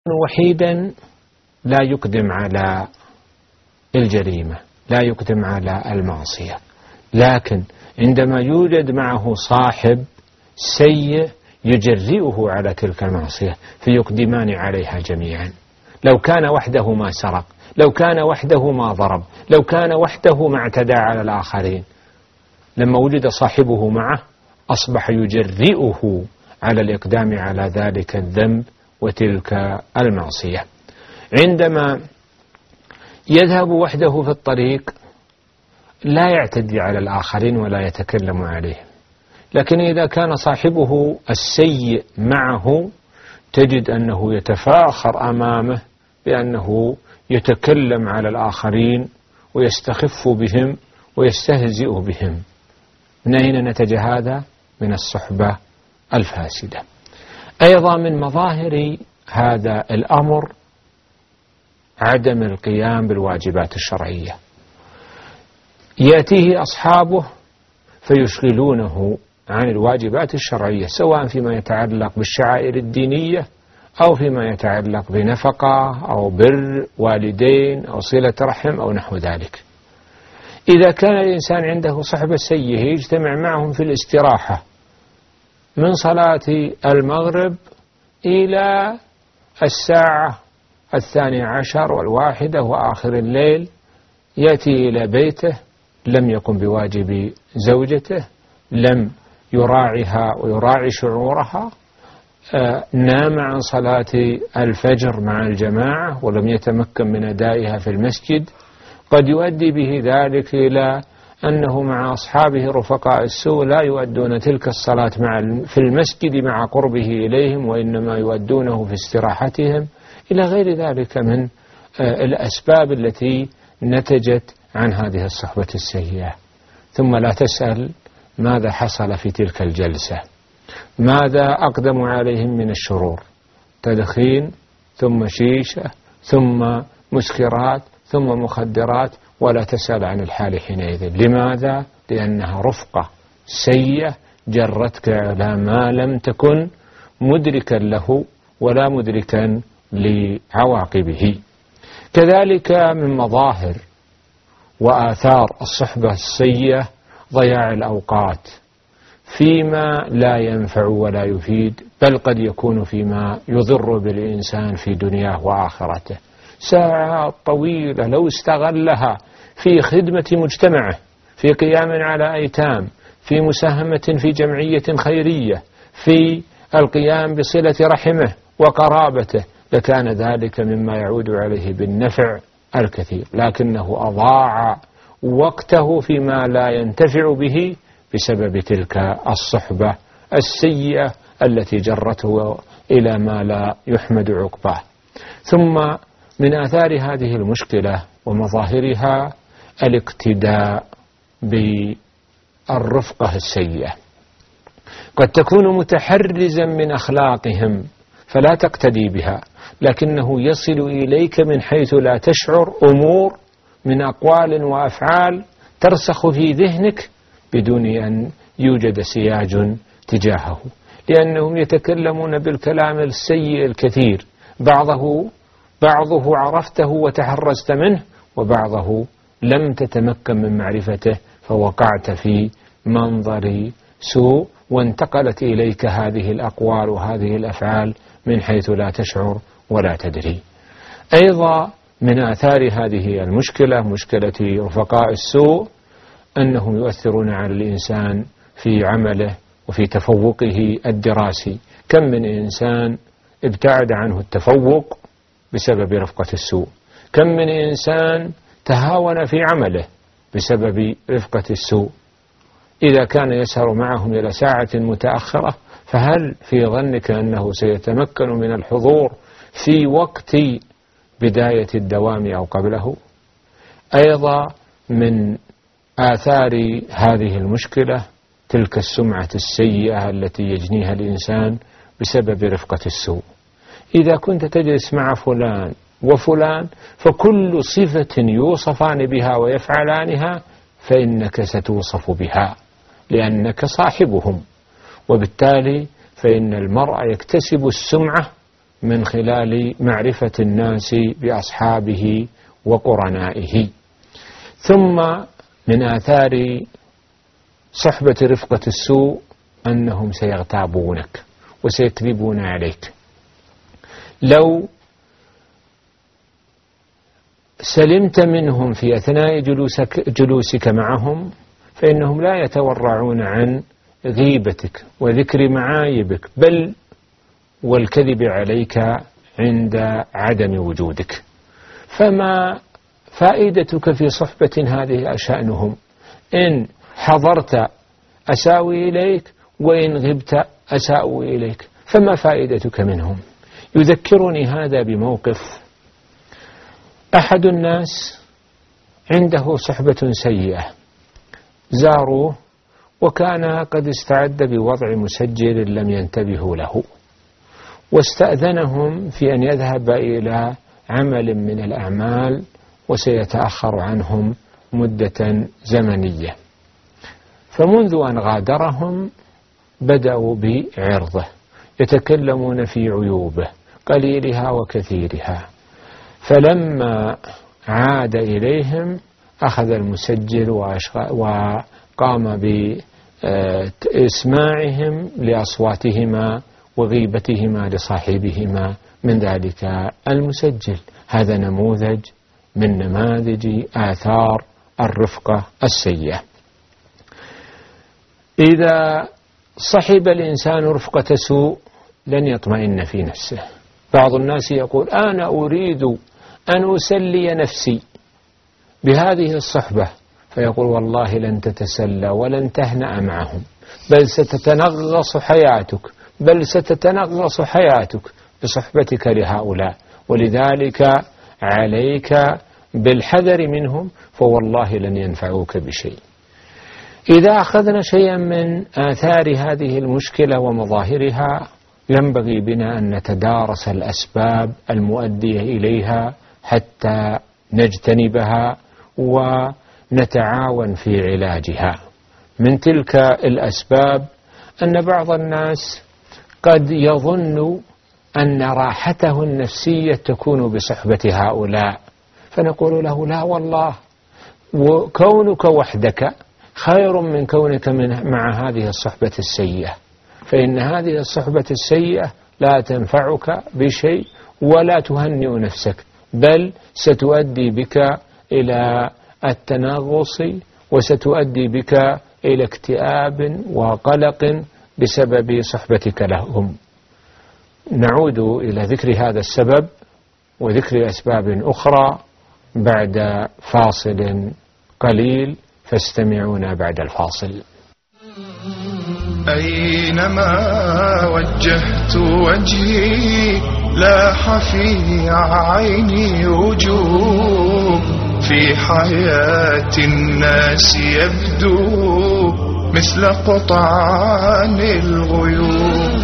وحيدا لا يقدم على الجريمة، لا يقدم على المعصية، لكن عندما يوجد معه صاحب سيء يجرئه على تلك المعصية فيقدمان عليها جميعا. لو كان وحده ما سرق، لو كان وحده ما ضرب، لو كان وحده ما اعتدى على الآخرين، لما وجد صاحبه معه أصبح يجرئه على الإقدام على ذلك الذنب وتلك المعصية. عندما يذهب وحده في الطريق لا يعتدي على الآخرين ولا يتكلم عليهم، لكن إذا كان صاحبه السيء معه تجد أنه يتفاخر أمامه بأنه يتكلم على الآخرين ويستخف بهم ويستهزئ بهم. من أين نتج هذا؟ من الصحبة الفاسدة. أيضا من مظاهر هذا الأمر عدم القيام بالواجبات الشرعية. يأتيه أصحابه فيشغلونه عن الواجبات الشرعية، سواء فيما يتعلق بالشعائر الدينية أو فيما يتعلق بنفقة أو بر والدين أو صلة رحم أو نحو ذلك. إذا كان الإنسان عنده صحبة سيئة يجتمع معهم في الاستراحة من صلاة المغرب إلى الساعة 12 والواحدة وآخر الليل، يأتي إلى بيته لم يقم بواجب زوجته، لم يراعيها ويراعي شعورها، نام عن صلاة الفجر مع الجماعة ولم يتمكن من أدائها في المسجد. قد يؤدي به ذلك إلى أنه مع أصحابه رفقاء السوء لا يؤدون تلك الصلاة في المسجد مع قربه إليهم، وإنما يؤدونه في استراحتهم، إلى غير ذلك من الأسباب التي نتجت عن هذه الصحبة السيئة. ثم لا تسأل ماذا حصل في تلك الجلسة، ماذا أقدموا عليهم من الشرور، تدخين ثم شيشة ثم مسكرات ثم مخدرات، ولا تسأل عن الحال حينئذ. لماذا؟ لأنها رفقة سيئة جرتك على ما لم تكن مدركا له ولا مدركا لعواقبه. كذلك من مظاهر وآثار الصحبة السيئة ضياع الأوقات فيما لا ينفع ولا يفيد، بل قد يكون فيما يضر بالإنسان في دنياه وآخرته. ساعات طويلة لو استغلها في خدمة مجتمعه، في قيام على أيتام، في مساهمة في جمعية خيرية، في القيام بصلة رحمه وقرابته، لكان ذلك مما يعود عليه بالنفع الكثير، لكنه أضاع وقته فيما لا ينتفع به بسبب تلك الصحبة السيئة التي جرته إلى ما لا يحمد عقباه. ثم من آثار هذه المشكلة ومظاهرها الاقتداء بالرفقة السيئة. قد تكون متحرزا من أخلاقهم فلا تقتدي بها، لكنه يصل إليك من حيث لا تشعر أمور من أقوال وأفعال ترسخ في ذهنك بدون أن يوجد سياج تجاهه، لأنهم يتكلمون بالكلام السيء الكثير، بعضه عرفته وتحرزت منه، وبعضه لم تتمكن من معرفته فوقعت في منظر سوء، وانتقلت إليك هذه الأقوال وهذه الأفعال من حيث لا تشعر ولا تدري. أيضا من آثار هذه المشكلة، مشكلة رفقاء السوء، أنهم يؤثرون على الإنسان في عمله وفي تفوقه الدراسي. كم من إنسان ابتعد عنه التفوق بسبب رفقة السوء، كم من إنسان تهاون في عمله بسبب رفقة السوء. إذا كان يسهر معهم إلى ساعة متأخرة فهل في ظنك أنه سيتمكن من الحضور في وقت بداية الدوام أو قبله؟ أيضا من آثار هذه المشكلة تلك السمعة السيئة التي يجنيها الإنسان بسبب رفقة السوء. إذا كنت تجلس مع فلان وفلان فكل صفة يوصفان بها ويفعلانها فإنك ستوصف بها لأنك صاحبهم، وبالتالي فإن المرء يكتسب السمعة من خلال معرفة الناس بأصحابه وقرنائه. ثم من آثار صحبة رفقة السوء أنهم سيغتابونك وسيكذبون عليك. لو سلمت منهم في أثناء جلوسك معهم فإنهم لا يتورعون عن غيبتك وذكر معايبك، بل والكذب عليك عند عدم وجودك. فما فائدتك في صحبة هذه شأنهم؟ إن حضرت أساوي إليك، وإن غبت أساءوا إليك، فما فائدتك منهم؟ يذكرني هذا بموقف أحد الناس عنده صحبة سيئة، زاروه وكان قد استعد بوضع مسجل لم ينتبهوا له، واستأذنهم في أن يذهب إلى عمل من الأعمال وسيتأخر عنهم مدة زمنية. فمنذ أن غادرهم بدأوا بعرضه، يتكلمون في عيوبه قليلها وكثيرها. فلما عاد إليهم أخذ المسجل وقام بإسماعهم لأصواتهما وغيبتهما لصاحبهما من ذلك المسجل. هذا نموذج من نماذج آثار الرفقة السيئة. إذا صحب الإنسان رفقة سوء لن يطمئن في نفسه. بعض الناس يقول أنا أريد أن أسلي نفسي بهذه الصحبة، فيقول والله لن تتسلى ولن تهنأ معهم، بل ستتنغص حياتك بصحبتك لهؤلاء. ولذلك عليك بالحذر منهم، فوالله لن ينفعوك بشيء. إذا أخذنا شيئا من آثار هذه المشكلة ومظاهرها، ينبغي بنا أن نتدارس الأسباب المؤدية إليها حتى نجتنبها ونتعاون في علاجها. من تلك الأسباب أن بعض الناس قد يظن أن راحته النفسية تكون بصحبة هؤلاء، فنقول له لا والله، وكونك وحدك خير من كونك مع هذه الصحبة السيئة، فإن هذه الصحبة السيئة لا تنفعك بشيء ولا تهنئ نفسك، بل ستؤدي بك إلى التنغص وستؤدي بك إلى اكتئاب وقلق بسبب صحبتك لهم. نعود إلى ذكر هذا السبب وذكر أسباب أخرى بعد فاصل قليل، فاستمعونا بعد الفاصل. أينما وجهت وجهي لاح في عيني وجوه، في حياة الناس يبدو مثل قطعان الغيوم،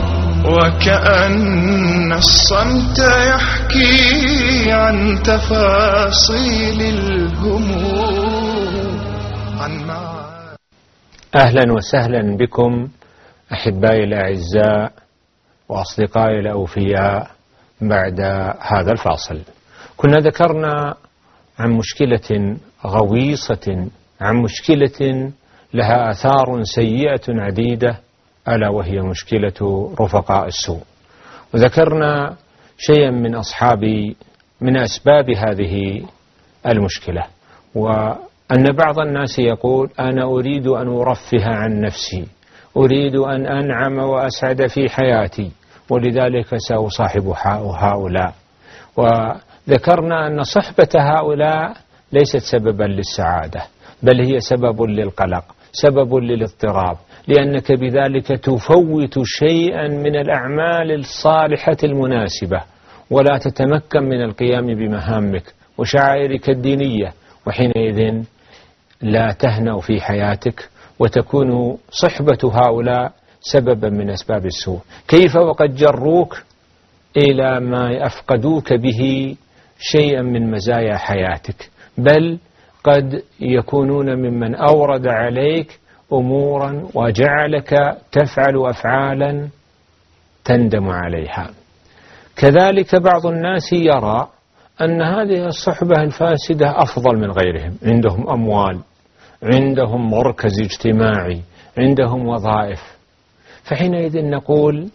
وكأن الصمت يحكي عن تفاصيل الهموم، عن أهلا وسهلا بكم أحبائي الأعزاء وأصدقائي الأوفياء بعد هذا الفاصل. كنا ذكرنا عن مشكلة غويصة، عن مشكلة لها آثار سيئة عديدة، ألا وهي مشكلة رفقاء السوء. وذكرنا شيئا من أسباب هذه المشكلة، وأن بعض الناس يقول أنا أريد أن أرفه عن نفسي، أريد أن أنعم وأسعد في حياتي، ولذلك سأصاحب هؤلاء. وذكرنا أن صحبة هؤلاء ليست سببا للسعادة، بل هي سبب للقلق، سبب للاضطراب، لأنك بذلك تفوت شيئا من الأعمال الصالحة المناسبة، ولا تتمكن من القيام بمهامك وشعائرك الدينية، وحينئذ لا تهنأ في حياتك، وتكون صحبة هؤلاء سببا من أسباب السوء. كيف وقد جروك إلى ما أفقدوك به شيئا من مزايا حياتك، بل قد يكونون ممن أورد عليك أمورا وجعلك تفعل أفعالا تندم عليها. كذلك بعض الناس يرى أن هذه الصحبة الفاسدة أفضل من غيرهم، عندهم أموال، عندهم مركز اجتماعي، عندهم وظائف. فحينئذ نقول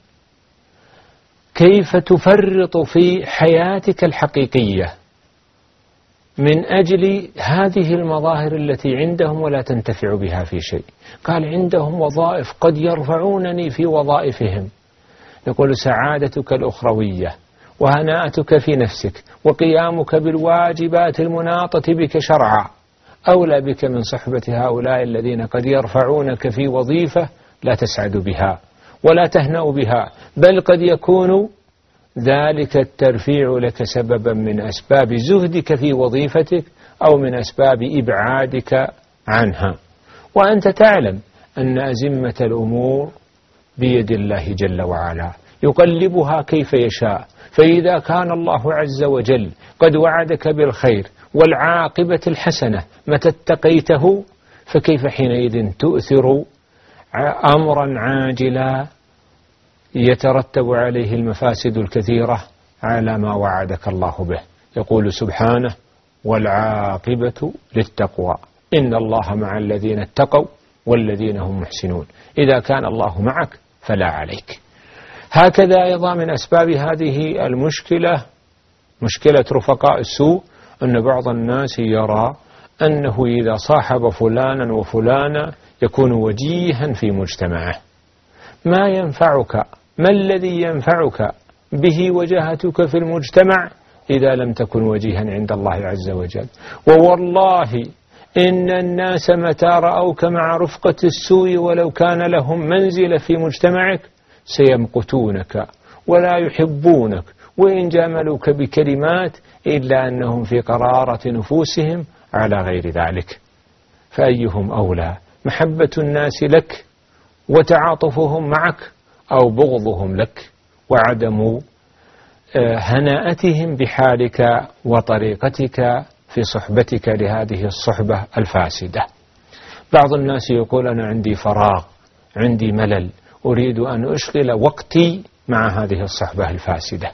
كيف تفرط في حياتك الحقيقية من أجل هذه المظاهر التي عندهم ولا تنتفع بها في شيء؟ قال عندهم وظائف قد يرفعونني في وظائفهم. نقول سعادتك الأخروية وهناءتك في نفسك وقيامك بالواجبات المناطة بك شرعا أولى بك من صحبة هؤلاء الذين قد يرفعونك في وظيفة لا تسعد بها ولا تهنأ بها، بل قد يكون ذلك الترفيع لك سببا من أسباب زهدك في وظيفتك أو من أسباب إبعادك عنها. وأنت تعلم أن أزمة الأمور بيد الله جل وعلا يقلبها كيف يشاء، فإذا كان الله عز وجل قد وعدك بالخير والعاقبة الحسنة متى اتقيته، فكيف حينئذ تؤثر أمرا عاجلا يترتب عليه المفاسد الكثيرة على ما وعدك الله به؟ يقول سبحانه والعاقبة للتقوى إن الله مع الذين اتقوا والذين هم محسنون. إذا كان الله معك فلا عليك. هكذا أيضا من أسباب هذه المشكلة، مشكلة رفقاء السوء، أن بعض الناس يرى أنه إذا صاحب فلانا وفلانا يكون وجيها في مجتمعه. ما ينفعك؟ ما الذي ينفعك به وجاهتك في المجتمع إذا لم تكن وجيها عند الله عز وجل؟ ووالله إن الناس متى رأوك مع رفقة السوء ولو كان لهم منزلة في مجتمعك سيمقتونك ولا يحبونك، وإن جاملوك بكلمات إلا أنهم في قرارة نفوسهم على غير ذلك. فأيهم أولى، محبة الناس لك وتعاطفهم معك أو بغضهم لك وعدم هناءتهم بحالك وطريقتك في صحبتك لهذه الصحبة الفاسدة؟ بعض الناس يقول أنا عندي فراغ، عندي ملل، أريد أن أشغل وقتي مع هذه الصحبة الفاسدة.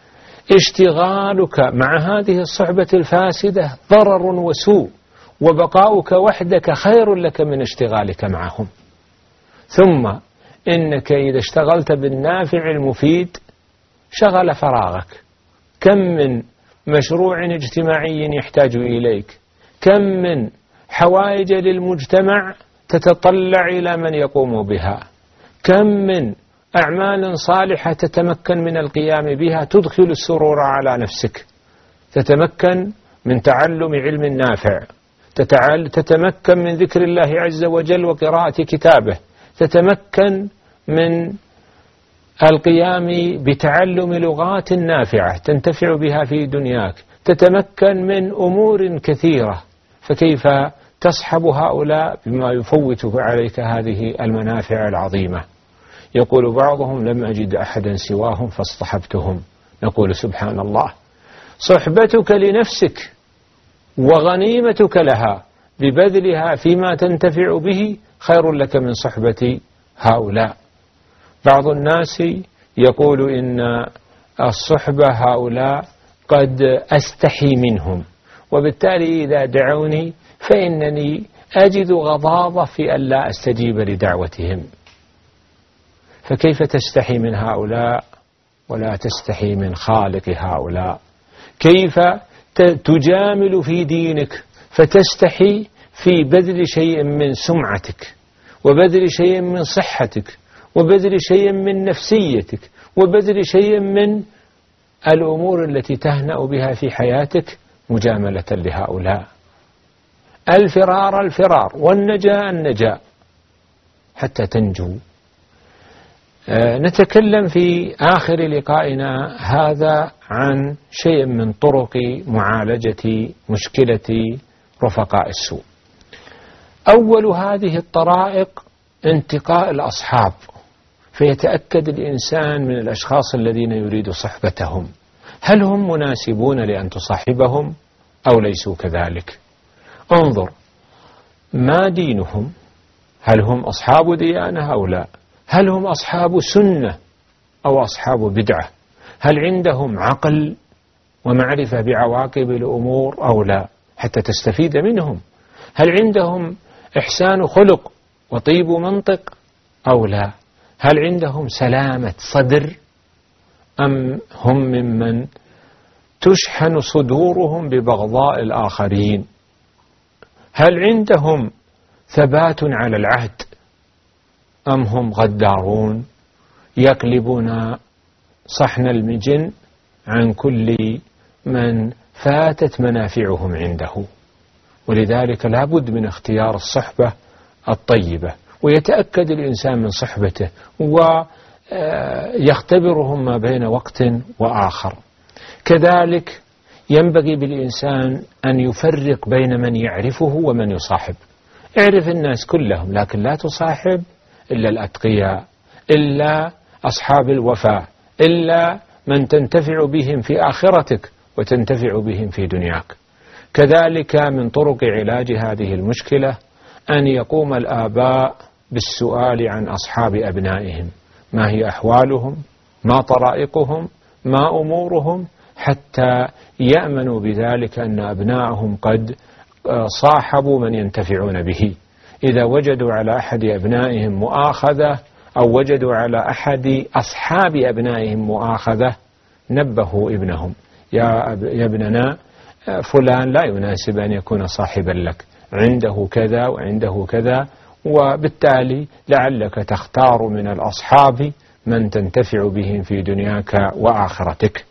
اشتغالك مع هذه الصحبة الفاسدة ضرر وسوء، وبقاؤك وحدك خير لك من اشتغالك معهم. ثم إنك إذا اشتغلت بالنافع المفيد شغل فراغك. كم من مشروع اجتماعي يحتاج إليك، كم من حوائج للمجتمع تتطلع إلى من يقوم بها، كم من أعمال صالحة تتمكن من القيام بها تدخل السرور على نفسك، تتمكن من تعلم علم نافع، تتمكن من ذكر الله عز وجل وقراءة كتابه، تتمكن من القيام بتعلم لغات نافعة تنتفع بها في دنياك، تتمكن من أمور كثيرة. فكيف تصحب هؤلاء بما يفوت عليك هذه المنافع العظيمة؟ يقول بعضهم لم أجد أحدا سواهم فاصطحبتهم. نقول سبحان الله، صحبتك لنفسك وغنيمتك لها ببذلها فيما تنتفع به خير لك من صحبة هؤلاء. بعض الناس يقول إن الصحبة هؤلاء قد أستحي منهم، وبالتالي إذا دعوني فإنني أجد غضاضة في أن لا أستجيب لدعوتهم. فكيف تستحي من هؤلاء ولا تستحي من خالق هؤلاء؟ كيف تجامل في دينك فتستحي في بذل شيء من سمعتك وبذل شيء من صحتك وبذل شيء من نفسيتك وبذل شيء من الأمور التي تهنأ بها في حياتك مجاملة لهؤلاء؟ الفرار والنجاء حتى تنجو. نتكلم في آخر لقائنا هذا عن شيء من طرق معالجة مشكلة رفقاء السوء. أول هذه الطرائق انتقاء الأصحاب، فيتأكد الإنسان من الأشخاص الذين يريد صحبتهم هل هم مناسبون لأن تصاحبهم أو ليسوا كذلك. انظر ما دينهم، هل هم أصحاب ديانة أو لا، هل هم أصحاب سنة أو أصحاب بدعة، هل عندهم عقل ومعرفة بعواقب الأمور أو لا حتى تستفيد منهم؟ هل عندهم إحسان خلق وطيب منطق أو لا؟ هل عندهم سلامة صدر أم هم ممن تشحن صدورهم ببغضاء الآخرين؟ هل عندهم ثبات على العهد أم هم غدارون يقلبون صحن المجن عن كل من فاتت منافعهم عنده؟ ولذلك لا بد من اختيار الصحبة الطيبة، ويتأكد الإنسان من صحبته ويختبرهم ما بين وقت وآخر. كذلك ينبغي بالإنسان أن يفرق بين من يعرفه ومن يصاحب. اعرف الناس كلهم، لكن لا تصاحب إلا الأتقياء، إلا أصحاب الوفاء، إلا من تنتفع بهم في آخرتك وتنتفع بهم في دنياك. كذلك من طرق علاج هذه المشكلة أن يقوم الآباء بالسؤال عن أصحاب أبنائهم، ما هي أحوالهم، ما طرائقهم، ما أمورهم، حتى يأمنوا بذلك أن أبنائهم قد صاحبوا من ينتفعون به. إذا وجدوا على أحد أبنائهم مؤاخذة أو وجدوا على أحد أصحاب أبنائهم مؤاخذة نبهوا ابنهم: يا ابننا فلان لا يناسب أن يكون صاحبا لك، عنده كذا وعنده كذا، وبالتالي لعلك تختار من الأصحاب من تنتفع بهم في دنياك وآخرتك.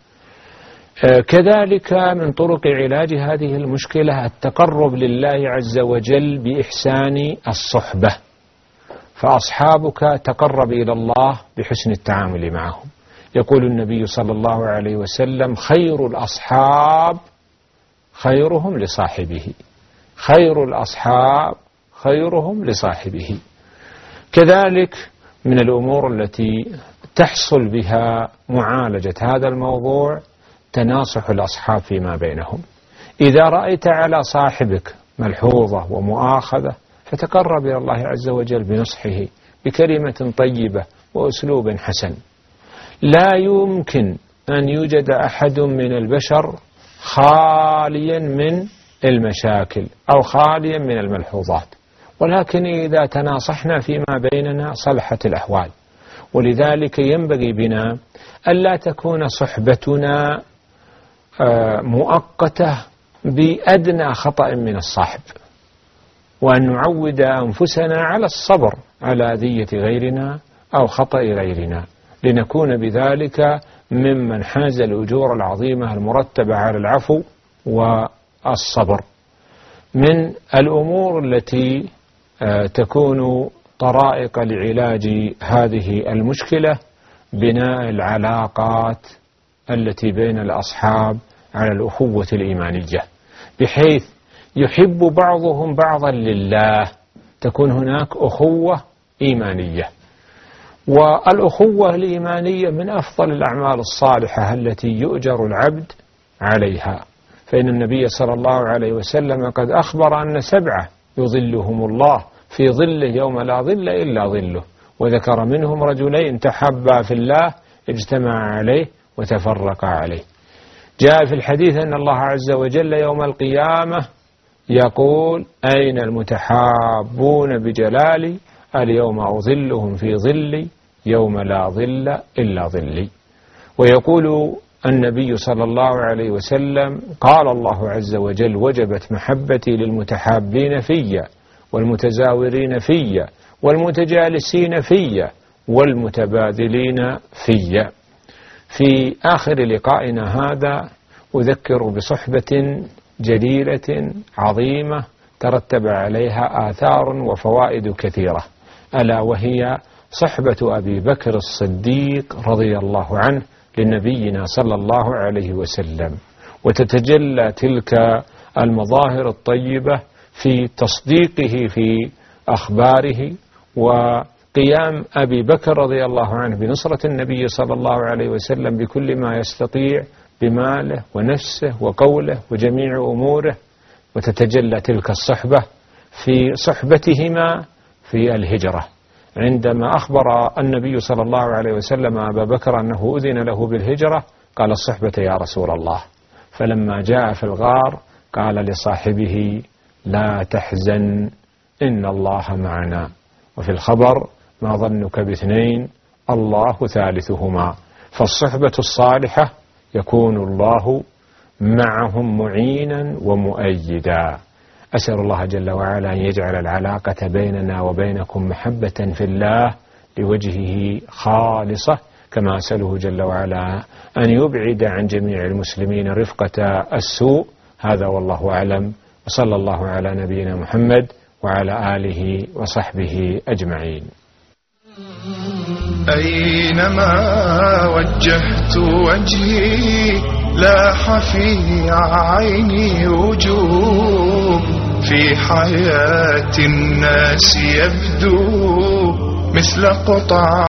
كذلك من طرق علاج هذه المشكلة التقرب لله عز وجل بإحسان الصحبة. فأصحابك تقرب إلى الله بحسن التعامل معهم. يقول النبي صلى الله عليه وسلم: خير الأصحاب خيرهم لصاحبه، خير الأصحاب خيرهم لصاحبه. كذلك من الأمور التي تحصل بها معالجة هذا الموضوع تناصح الأصحاب فيما بينهم. إذا رأيت على صاحبك ملحوظة ومؤاخذة فتقرب إلى الله عز وجل بنصحه بكلمة طيبة وأسلوب حسن. لا يمكن أن يوجد أحد من البشر خاليا من المشاكل أو خاليا من الملحوظات، ولكن إذا تناصحنا فيما بيننا صلحت الأحوال. ولذلك ينبغي بنا ألا تكون صحبتنا مؤقتة بأدنى خطأ من الصاحب، وأن نعود أنفسنا على الصبر على أذية غيرنا أو خطأ غيرنا، لنكون بذلك ممن حاز الأجور العظيمة المرتبة على العفو والصبر. من الأمور التي تكون طرائق لعلاج هذه المشكلة بناء العلاقات التي بين الأصحاب على الأخوة الإيمانية، بحيث يحب بعضهم بعضا لله، تكون هناك أخوة إيمانية. والأخوة الإيمانية من أفضل الأعمال الصالحة التي يؤجر العبد عليها، فإن النبي صلى الله عليه وسلم قد أخبر أن 7 يظلهم الله في ظله يوم لا ظل إلا ظله، وذكر منهم رجلين تحبا في الله اجتمعا عليه وتفرقا عليه. جاء في الحديث أن الله عز وجل يوم القيامة يقول: أين المتحابون بجلالي اليوم أظلهم في ظلي يوم لا ظل إلا ظلي. ويقول النبي صلى الله عليه وسلم: قال الله عز وجل: وجبت محبتي للمتحابين في والمتزاورين في والمتجالسين في والمتبادلين في. في آخر لقائنا هذا أذكر بصحبة جليلة عظيمة ترتب عليها آثار وفوائد كثيرة، ألا وهي صحبة أبي بكر الصديق رضي الله عنه لنبينا صلى الله عليه وسلم. وتتجلى تلك المظاهر الطيبة في تصديقه في أخباره، وقيام أبي بكر رضي الله عنه بنصرة النبي صلى الله عليه وسلم بكل ما يستطيع بماله ونفسه وقوله وجميع أموره. وتتجلى تلك الصحبة في صحبتهما في الهجرة، عندما أخبر النبي صلى الله عليه وسلم أبا بكر أنه أذن له بالهجرة قال الصحبة يا رسول الله. فلما جاء في الغار قال لصاحبه لا تحزن إن الله معنا. وفي الخبر ما ظنك باثنين الله ثالثهما. فالصحبة الصالحة يكون الله معهم معينا ومؤيدا. أسأل الله جل وعلا أن يجعل العلاقة بيننا وبينكم محبة في الله لوجهه خالصة، كما أسأله جل وعلا أن يبعد عن جميع المسلمين رفقة السوء. هذا والله أعلم، وصلى الله على نبينا محمد وعلى آله وصحبه أجمعين. أينما وجهت وجهي لاح في عيني وجوه، في حياة الناس يبدو مثل قطع